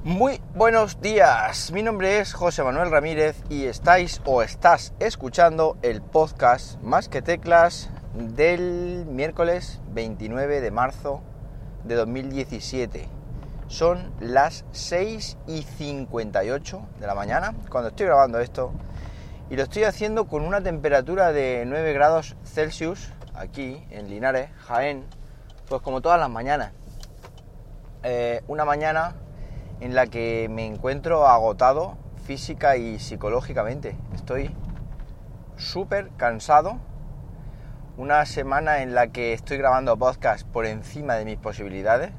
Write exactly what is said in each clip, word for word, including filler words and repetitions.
Muy buenos días, mi nombre es José Manuel Ramírez y estáis o estás escuchando el podcast Más que Teclas del miércoles veintinueve de marzo de dos mil diecisiete. Son las seis y cincuenta y ocho de la mañana cuando estoy grabando esto y lo estoy haciendo con una temperatura de nueve grados Celsius aquí en Linares, Jaén, pues como todas las mañanas. Eh, una mañana en la que me encuentro agotado física y psicológicamente. Estoy súper cansado. Una semana en la que estoy grabando podcast por encima de mis posibilidades.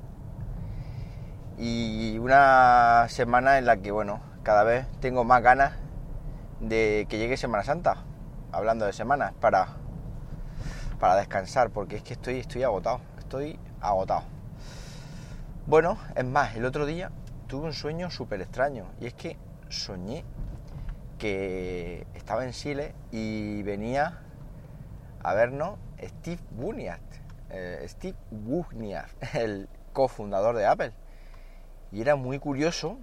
Y una semana en la que, bueno, cada vez tengo más ganas de que llegue Semana Santa. Hablando de semanas, para, para descansar, porque es que estoy, estoy agotado. Estoy agotado. Bueno, es más, el otro día tuve un sueño súper extraño y es que soñé que estaba en Chile y venía a vernos Steve Wozniak, eh, Steve Wozniak, el cofundador de Apple. Y era muy curioso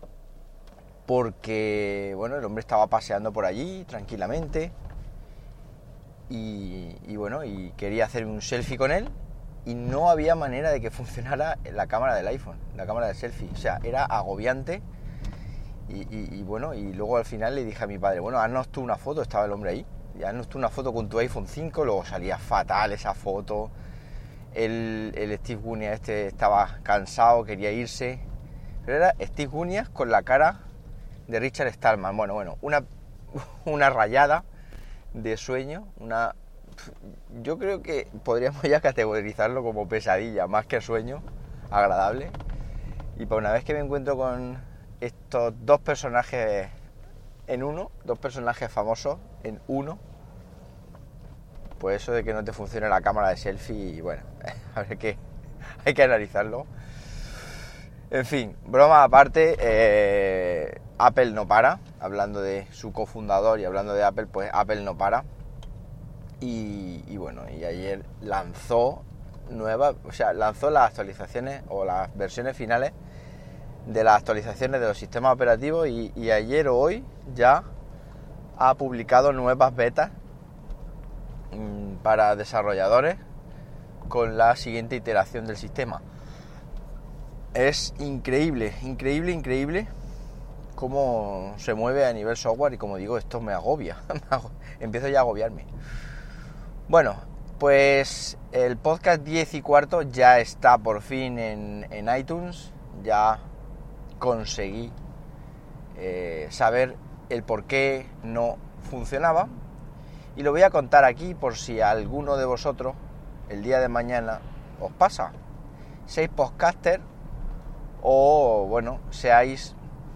porque, bueno, el hombre estaba paseando por allí tranquilamente y, y bueno, y quería hacer un selfie con él. Y no había manera de que funcionara la cámara del iPhone, la cámara de selfie. O sea, era agobiante. Y, y, y bueno, y luego al final le dije a mi padre, bueno, haznos tú una foto, estaba el hombre ahí. Y haznos tú una foto con tu iPhone cinco, luego salía fatal esa foto. El, el Steve Wozniak este estaba cansado, quería irse. Pero era Steve Wozniak con la cara de Richard Stallman. Bueno, bueno, una, una rayada de sueño, una... Yo creo que podríamos ya categorizarlo como pesadilla, más que sueño agradable. Y para una vez que me encuentro con estos dos personajes en uno, dos personajes famosos en uno, pues eso de que no te funcione la cámara de selfie, bueno, a ver qué, hay que analizarlo. En fin, broma aparte, eh, Apple no para, hablando de su cofundador y hablando de Apple, pues Apple no para. Y, y bueno, y ayer lanzó nuevas, o sea, lanzó las actualizaciones o las versiones finales de las actualizaciones de los sistemas operativos y, y ayer o hoy ya ha publicado nuevas betas mmm, para desarrolladores con la siguiente iteración del sistema. Es increíble, increíble, increíble cómo se mueve a nivel software y como digo, esto me agobia, empiezo ya a agobiarme. Bueno, pues el podcast diez y cuarto ya está por fin en, en iTunes, ya conseguí eh, saber el por qué no funcionaba y lo voy a contar aquí por si a alguno de vosotros el día de mañana os pasa. Seáis podcaster o, bueno, seáis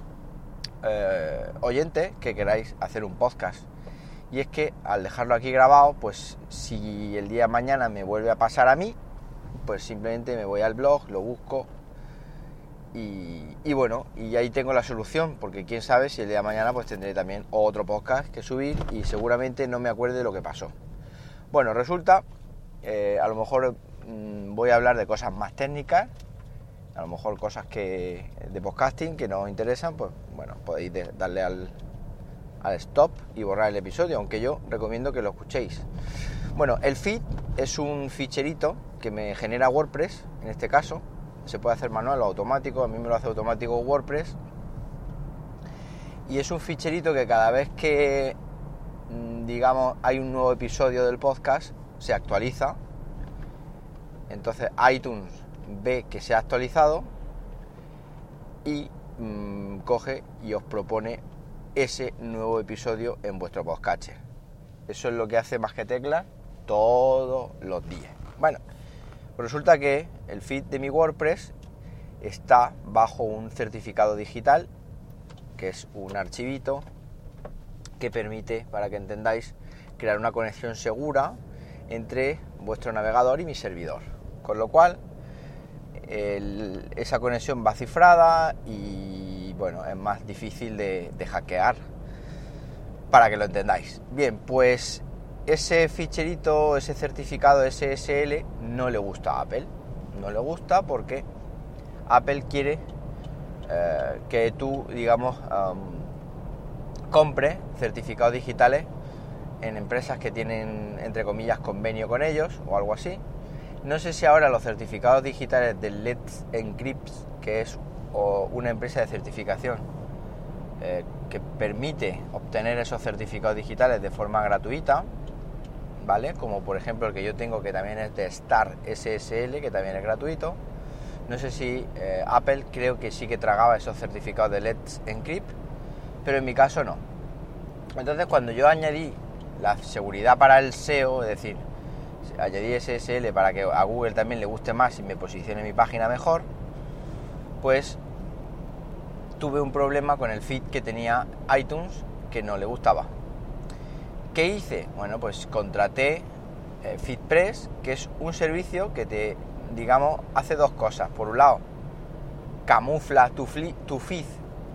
eh, oyentes que queráis hacer un podcast. Y es que al dejarlo aquí grabado, pues si el día de mañana me vuelve a pasar a mí, pues simplemente me voy al blog, lo busco y, y bueno, y ahí tengo la solución, porque quién sabe si el día de mañana pues tendré también otro podcast que subir y seguramente no me acuerde de lo que pasó. Bueno, resulta, eh, a lo mejor mmm, voy a hablar de cosas más técnicas, a lo mejor cosas que de podcasting que no os interesan, pues bueno, podéis de, darle al... al stop y borrar el episodio, aunque yo recomiendo que lo escuchéis. Bueno, el feed es un ficherito que me genera WordPress, en este caso, se puede hacer manual o automático, a mí me lo hace automático WordPress, y es un ficherito que cada vez que, digamos, hay un nuevo episodio del podcast, se actualiza, entonces iTunes ve que se ha actualizado y mmm, coge y os propone ese nuevo episodio en vuestro podcast. Eso es lo que hace Más que Teclas todos los días. Bueno, resulta que el feed de mi WordPress está bajo un certificado digital, que es un archivito que permite, para que entendáis, crear una conexión segura entre vuestro navegador y mi servidor. Con lo cual, el, esa conexión va cifrada y bueno, es más difícil de, de hackear, para que lo entendáis. Bien, pues ese ficherito, ese certificado S S L no le gusta a Apple. No le gusta porque Apple quiere eh, que tú, digamos, um, compres certificados digitales en empresas que tienen, entre comillas, convenio con ellos o algo así. No sé si ahora los certificados digitales de Let's Encrypt, que es o una empresa de certificación eh, que permite obtener esos certificados digitales de forma gratuita, ¿vale? Como por ejemplo el que yo tengo, que también es de Star S S L, que también es gratuito. No sé si eh, Apple, creo que sí que tragaba esos certificados de Let's Encrypt, pero en mi caso no. Entonces, cuando yo añadí la seguridad para el S E O, es decir, añadí S S L para que a Google también le guste más y me posicione mi página mejor, pues tuve un problema con el feed que tenía iTunes, que no le gustaba. ¿Qué hice? Bueno, pues contraté eh, FeedPress, que es un servicio que te, digamos, hace dos cosas. Por un lado, camufla tu, fli- tu feed,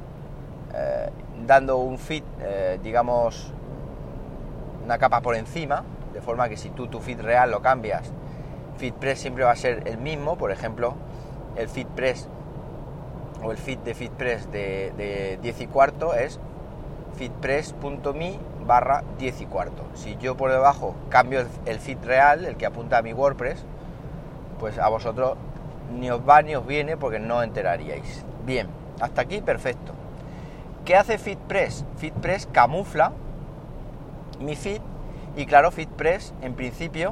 eh, dando un feed, eh, digamos, una capa por encima, de forma que si tú tu feed real lo cambias, FeedPress siempre va a ser el mismo. Por ejemplo, el FeedPress o el feed de FeedPress de, de diez y cuarto es feedpress.me barra diez y cuarto. Si yo por debajo cambio el, el feed real, el que apunta a mi WordPress, pues a vosotros ni os va ni os viene, porque no enteraríais. Bien, hasta aquí perfecto. ¿Qué hace FeedPress? FeedPress camufla mi feed y claro, FeedPress en principio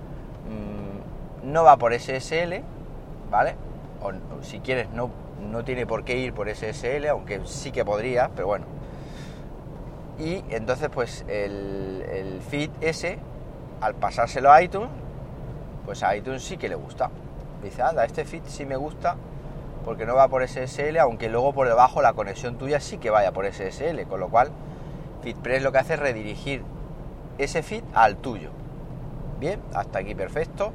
mmm, no va por S S L, ¿vale? O, o si quieres no, no tiene por qué ir por S S L, aunque sí que podría, pero bueno. Y entonces pues el, el feed ese, al pasárselo a iTunes, pues a iTunes sí que le gusta. Dice, anda, este feed sí me gusta porque no va por S S L, aunque luego por debajo la conexión tuya sí que vaya por S S L, con lo cual FeedPress lo que hace es redirigir ese feed al tuyo. Bien, hasta aquí perfecto.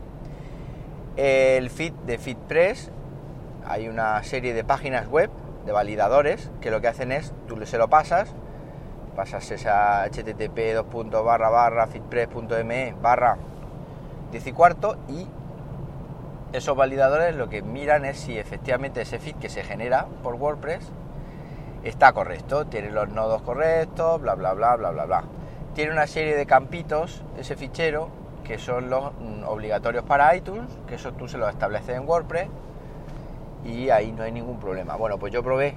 El feed de FeedPress, hay una serie de páginas web, de validadores, que lo que hacen es, tú se lo pasas, pasas esa http dos puntos barra barra feedpress.me barra diez y cuarto, y esos validadores lo que miran es si efectivamente ese feed que se genera por WordPress está correcto, tiene los nodos correctos, bla bla bla bla bla bla. Tiene una serie de campitos ese fichero que son los mm, obligatorios para iTunes, que eso tú se los estableces en WordPress y ahí no hay ningún problema. Bueno, pues yo probé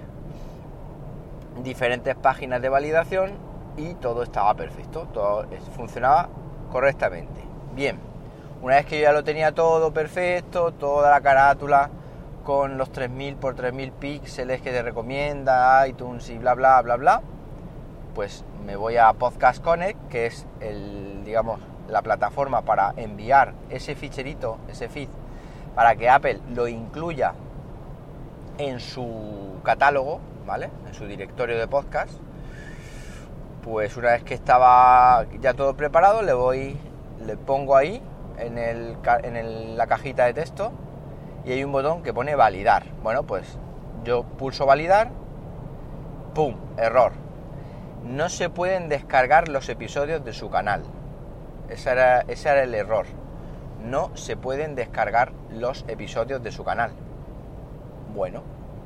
diferentes páginas de validación y todo estaba perfecto, todo funcionaba correctamente. Bien, una vez que yo ya lo tenía todo perfecto, toda la carátula con los tres mil por tres mil píxeles que te recomienda iTunes y bla bla bla bla, pues me voy a Podcast Connect, que es el, digamos, la plataforma para enviar ese ficherito, ese feed, para que Apple lo incluya en su catálogo, ¿vale? En su directorio de podcast. Pues una vez que estaba ya todo preparado, le voy, le pongo ahí en, el, en el, la cajita de texto y hay un botón que pone validar. Bueno, pues yo pulso validar, ¡pum! Error. No se pueden descargar los episodios de su canal. Ese era, ese era el error. No se pueden descargar los episodios de su canal. Bueno,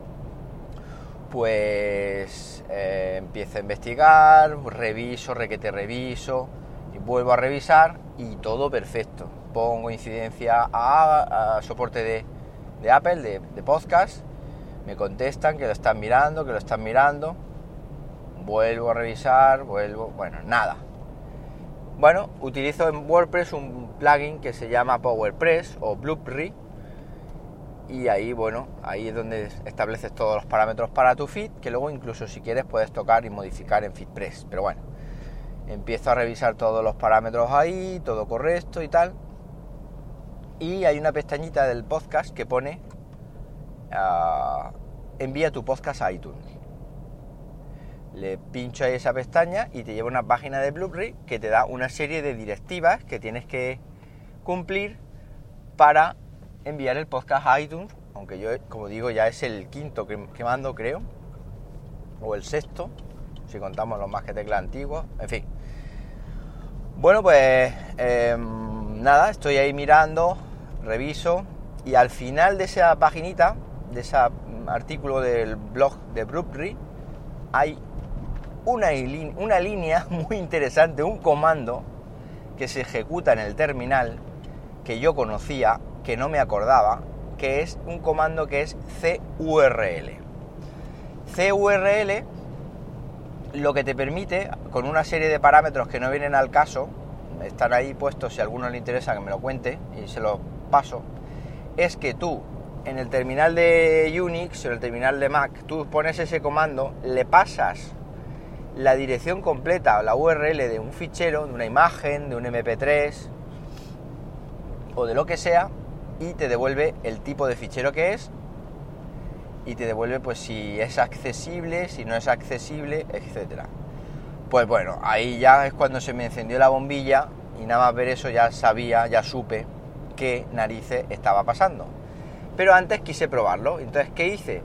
pues eh, empiezo a investigar, reviso, requete reviso, y vuelvo a revisar y todo perfecto. Pongo incidencia a, a soporte de, de Apple, de, de podcast, me contestan que lo están mirando, que lo están mirando, vuelvo a revisar, vuelvo, bueno, nada. Bueno, utilizo en WordPress un plugin que se llama PowerPress o Blueberry, y ahí, bueno, ahí es donde estableces todos los parámetros para tu feed, que luego incluso si quieres puedes tocar y modificar en FeedPress. Pero bueno, empiezo a revisar todos los parámetros ahí, todo correcto y tal. Y hay una pestañita del podcast que pone uh, envía tu podcast a iTunes. Le pincho ahí esa pestaña y te lleva a una página de Blueberry que te da una serie de directivas que tienes que cumplir para enviar el podcast a iTunes, aunque yo, como digo, ya es el quinto que, que mando, creo, o el sexto, si contamos los más que tecla antiguos, en fin. Bueno, pues eh, nada, estoy ahí mirando, reviso, y al final de esa paginita, de esa un artículo del blog de Brupri, hay una, una línea muy interesante, un comando que se ejecuta en el terminal que yo conocía, que no me acordaba, que es un comando que es curl. curl lo que te permite, con una serie de parámetros que no vienen al caso, están ahí puestos, si a alguno le interesa que me lo cuente y se lo paso, es que tú en el terminal de Unix o en el terminal de Mac, tú pones ese comando, le pasas la dirección completa, la U R L de un fichero, de una imagen, de un eme pe tres o de lo que sea, y te devuelve el tipo de fichero que es, y te devuelve pues si es accesible, si no es accesible, etcétera. Pues bueno, ahí ya es cuando se me encendió la bombilla y nada más ver eso ya sabía, ya supe qué narices estaba pasando. Pero antes quise probarlo. Entonces, ¿qué hice?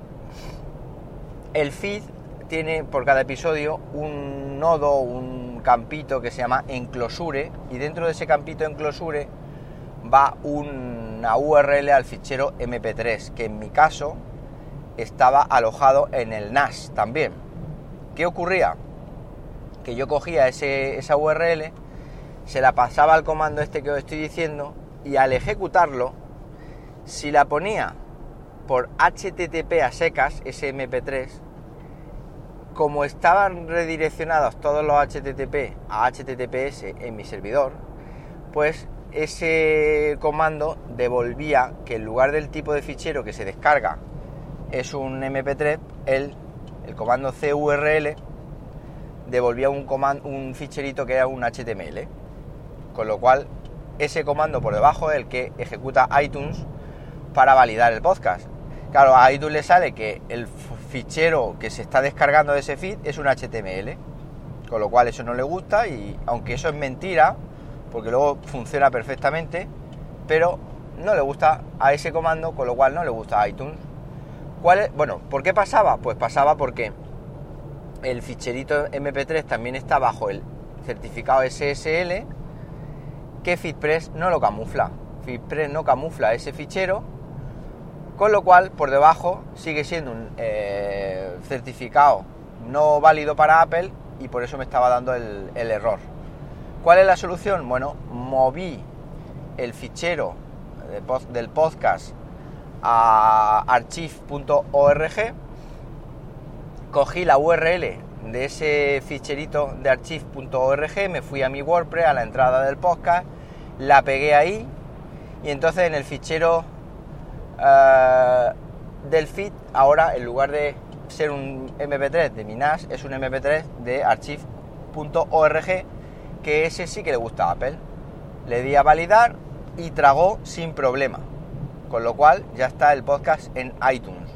El feed tiene por cada episodio un nodo, un campito que se llama enclosure, y dentro de ese campito enclosure va una U R L al fichero eme pe tres, que en mi caso estaba alojado en el N A S también. ¿Qué ocurría? Que yo cogía ese, esa U R L, se la pasaba al comando este que os estoy diciendo, y al ejecutarlo, si la ponía por hache te te pe a secas, ese eme pe tres, como estaban redireccionados todos los hache te te pe a hache te te pe ese en mi servidor, pues ese comando devolvía que en lugar del tipo de fichero que se descarga es un eme pe tres, el, el comando curl devolvía un, comando, un ficherito que era un hache te eme ele, con lo cual ese comando por debajo es el que ejecuta iTunes para validar el podcast. Claro, a iTunes le sale que el fichero que se está descargando de ese feed es un hache te eme ele, con lo cual eso no le gusta, y aunque eso es mentira, porque luego funciona perfectamente, pero no le gusta a ese comando, con lo cual no le gusta a iTunes. ¿Cuál es? Bueno, ¿por qué pasaba? Pues pasaba porque el ficherito eme pe tres también está bajo el certificado ese ese ele, que FeedPress no lo camufla. FeedPress no camufla ese fichero, con lo cual por debajo sigue siendo un eh, certificado no válido para Apple, y por eso me estaba dando el, el error. ¿Cuál es la solución? Bueno, moví el fichero de pod, del podcast a archive punto org, cogí la U R L de ese ficherito de archive punto org, me fui a mi WordPress, a la entrada del podcast, la pegué ahí, y entonces en el fichero uh, del feed, ahora en lugar de ser un eme pe tres de mi N A S, es un eme pe tres de archive punto org, que ese sí que le gusta a Apple. Le di a validar y tragó sin problema, con lo cual ya está el podcast en iTunes.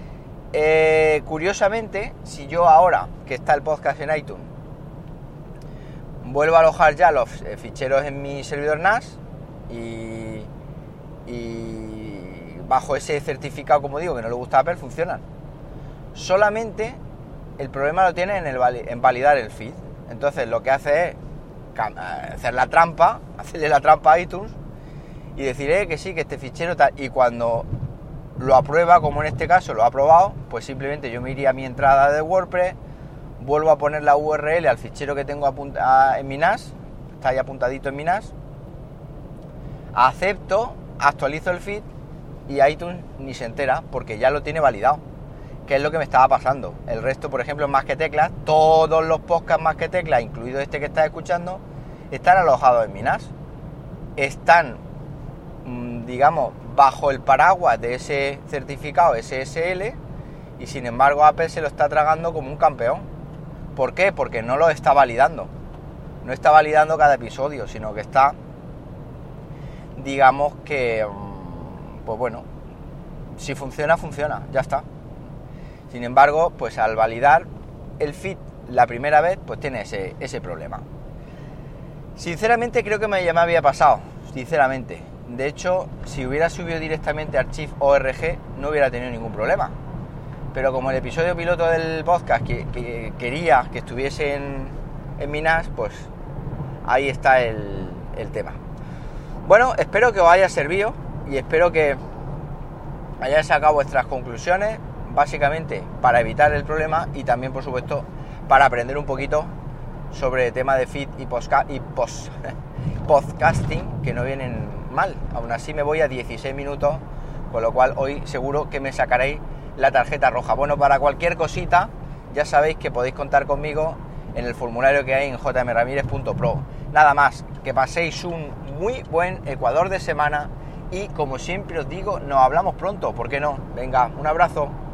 Eh, curiosamente, si yo ahora que está el podcast en iTunes vuelvo a alojar ya los eh, ficheros en mi servidor N A S y, y bajo ese certificado, como digo, que no le gusta a Apple, funcionan. Solamente el problema lo tiene en, el, en validar el feed. Entonces lo que hace es hacer la trampa, hacerle la trampa a iTunes y decir eh, que sí, que este fichero tal, y cuando lo aprueba, como en este caso lo ha aprobado, pues simplemente yo me iría a mi entrada de WordPress, vuelvo a poner la U R L al fichero que tengo apunta, en mi N A S, está ahí apuntadito en mi N A S, acepto, actualizo el feed y iTunes ni se entera porque ya lo tiene validado, que es lo que me estaba pasando. El resto, por ejemplo, en Más que Teclas, todos los podcasts Más que Teclas, incluido este que estás escuchando, están alojados en mi N A S, están, digamos, bajo el paraguas de ese certificado ese ese ele, y sin embargo Apple se lo está tragando como un campeón. ¿Por qué? Porque no lo está validando. No está validando cada episodio, sino que está, digamos que, pues bueno, si funciona, funciona, ya está. Sin embargo, pues al validar el feed la primera vez, pues tiene ese, ese problema. Sinceramente creo que me, ya me había pasado, sinceramente. De hecho, si hubiera subido directamente a archive punto org no hubiera tenido ningún problema. Pero como el episodio piloto del podcast que, que quería que estuviese en, en mi N A S, pues ahí está el, el tema. Bueno, espero que os haya servido y espero que hayáis sacado vuestras conclusiones. básicamente para evitar el problema y también, por supuesto, para aprender un poquito sobre el tema de feed y, posca- y post- podcasting, que no vienen mal. Aún así me voy a dieciséis minutos, con lo cual hoy seguro que me sacaréis la tarjeta roja. Bueno, para cualquier cosita, ya sabéis que podéis contar conmigo en el formulario que hay en j m ramírez punto pro. Nada más, que paséis un muy buen Ecuador de semana y, como siempre os digo, nos hablamos pronto, ¿por qué no? Venga, un abrazo.